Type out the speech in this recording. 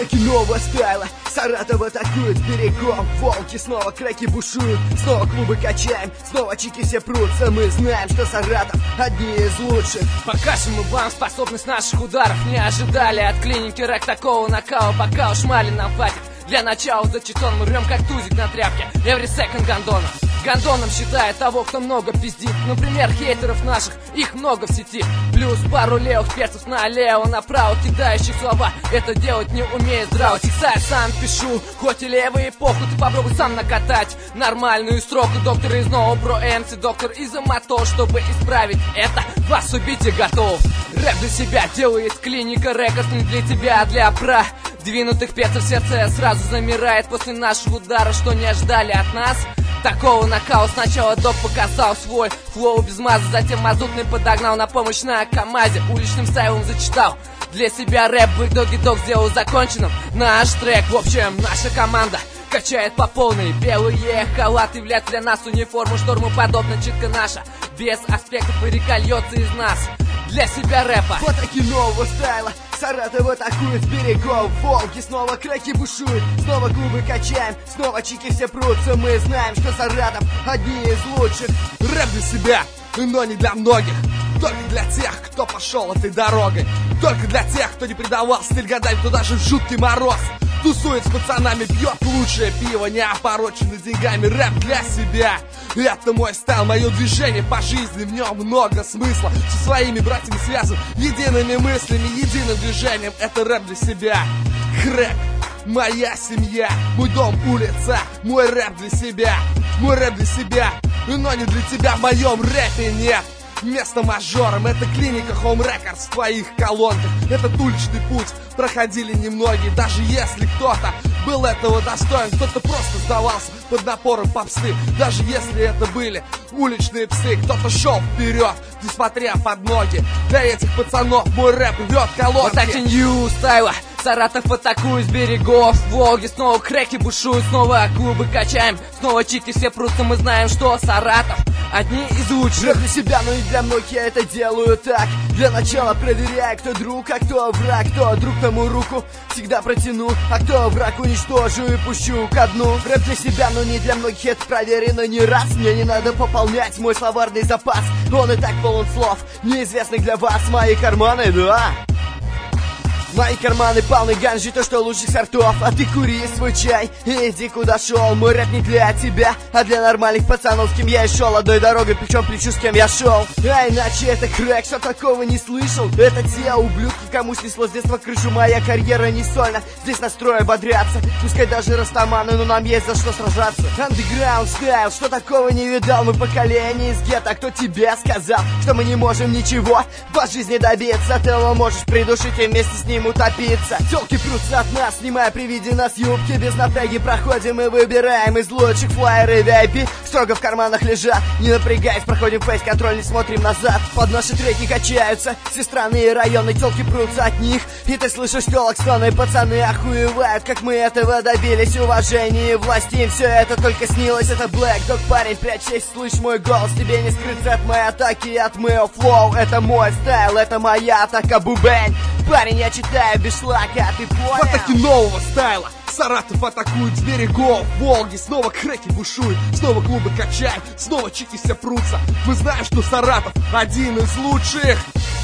Потоки нового стайла Саратов атакует берегом. Волки снова крэки бушуют. Снова клубы качаем, снова чики все прутся. Мы знаем, что Саратов одни из лучших. Покажем мы вам способность наших ударов. Не ожидали от клиники рэк такого накала. Пока уж мали нам хватит. Для начала зачетон мы рвем как тузик на тряпке. Every second гондона. Гондоном считает того, кто много пиздит. Например, хейтеров наших, их много в сети. Плюс пару левых перцев налево, направо, кидающих слова. Это делать не умеет здраво. Текста я сам пишу, хоть и левый эпоху. Ты попробуй сам накатать нормальную строку. Доктор из нового про МС, доктор из МАТО. Чтобы исправить это, вас убить и готов. Рэп для себя делает клиника рекорд. Не для тебя, а для продвинутых перцев. Сердце сразу замирает после нашего удара. Что не ожидали от нас? Такого накала. Сначала док показал свой флоу без маза, затем мазутный подогнал на помощь на КамАЗе. Уличным стайлом зачитал для себя рэп. В итоге док сделал законченным наш трек. В общем, наша команда качает по полной. Белые халаты влят для нас униформу. Шторму подобно читка наша. Без аспектов вырека льется из нас. Для себя рэпа. Потоки нового стайла Саратов атакует с берегов. Волки снова крэки бушуют. Снова клубы качаем, снова чики все прутся. Мы знаем, что Саратов одни из лучших. Рэп для себя, но не для многих. Только для тех, кто пошел этой дорогой. Только для тех, кто не предавал стиль годами, кто даже в жуткий мороз тусует с пацанами, пьет лучшее пиво, не опороченный деньгами. Рэп для себя, это мой стайл, мое движение по жизни, в нем много смысла. Со своими братьями связан едиными мыслями, единым движением. Это рэп для себя. Крэк, моя семья, мой дом, улица, мой рэп для себя. Мой рэп для себя, но не для тебя, в моем рэпе нет место мажорам. Это клиника Home Records в твоих колонках. Этот уличный путь проходили немногие. Даже если кто-то был этого достоин, кто-то просто сдавался под напором попсы. Даже если это были уличные псы, кто-то шел вперед, несмотря под ноги. Для этих пацанов мой рэп рвет колонки. Вот эти нью стайла Саратов атакует с берегов. Волги снова крэки бушуют. Снова клубы качаем, снова чики все прутся. Мы знаем, что Саратов одни из лучших. Рэп для себя, но и для многих я это делаю так. Для начала проверяю, кто друг, а кто враг. Кто друг, тому руку всегда протяну, а кто враг, уничтожу и пущу ко дну. Рэп для себя, но не для многих, это проверено не раз. Мне не надо пополнять мой словарный запас. Он и так полон слов, неизвестных для вас. Мои карманы, да. Мои карманы полны ганжи, то что лучших сортов. А ты кури свой чай и иди куда шел. Мой рэп не для тебя, а для нормальных пацанов, с кем я и шел одной дорогой, плечом к плечу, с кем я шел. А иначе это крэк, что такого не слышал. Это те ублюдки, кому снесло с детства крышу. Моя карьера не сольна, здесь настрой ободряться. Пускай даже растаманы, но нам есть за что сражаться. Underground стайл, что такого не видал. Мы поколение из гетто, кто тебе сказал, что мы не можем ничего по жизни добиться. Ты его можешь придушить и вместе с ним утопиться. Тёлки прутся от нас, снимая при виде нас юбки. Без напряги проходим и выбираем из лучших флайеры VIP. Строго в карманах лежат, не напрягаясь, проходим фейс-контроль, не смотрим назад. Под наши треки качаются все страны и районы. Тёлки прутся от них, и ты слышишь тёлок стоны. Пацаны охуевают, как мы этого добились. Уважение и власти, им все это только снилось. Это Black Dog, парень, прячься, слышь мой голос. Тебе не скрыться от моей атаки и от моего флоу. Это мой стайл, это моя атака, бубень. Парень, я читаю без шлака, ты понял? Потоки нового стайла Саратов атакует с берегов. Волги снова крэки бушуют. Снова клубы качаем, снова чики все прутся. Мы знаем, что Саратов один из лучших.